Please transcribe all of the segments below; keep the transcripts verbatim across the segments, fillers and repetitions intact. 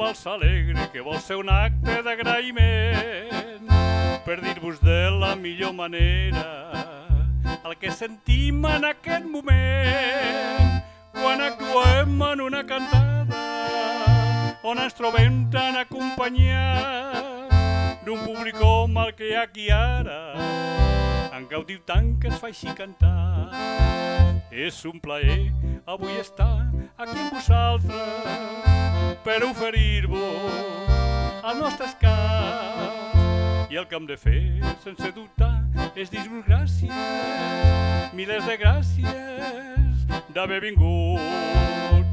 vals alegre que vol ser un acte d'agraïment per dir-vos de la millor manera el que sentim en aquest moment quan actuem en una cantada on ens trobem tan acompanyats d'un públic com el que hi ha aquí ara en gaudiu tant que es fa així cantar. És un plaer avui estar aquí amb vosaltres per oferir-vos els nostres cants i el que hem de fer sense dubtar és dir-vos gràcies, milers de gràcies d'haver vingut.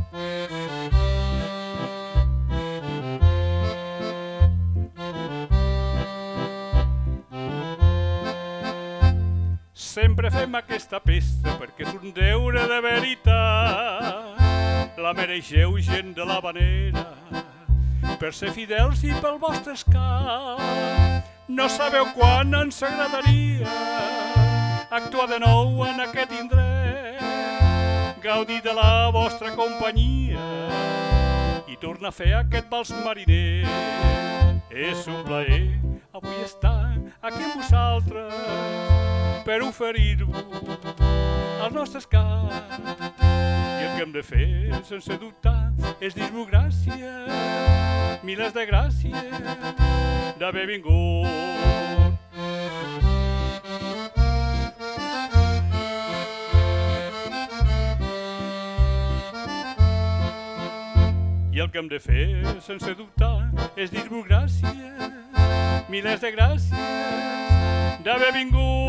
Sempre fem aquesta pesta perquè és un deure de veritat. La mereixeu gent de l'Havanera per ser fidels i pel vostre escalf. No sabeu quan ens agradaria actuar de nou en aquest indret, gaudir de la vostra companyia i tornar a fer aquest vals mariner. És un plaer avui estar aquí amb vosaltres per oferir-vos els nostres cants i el que hem de fer sense dubtar és dir-vos gràcies, milers de gràcies d'haver vingut. I el que hem de fer sense dubtar és dir-vos gràcies, milers de gràcies d'haver vingut.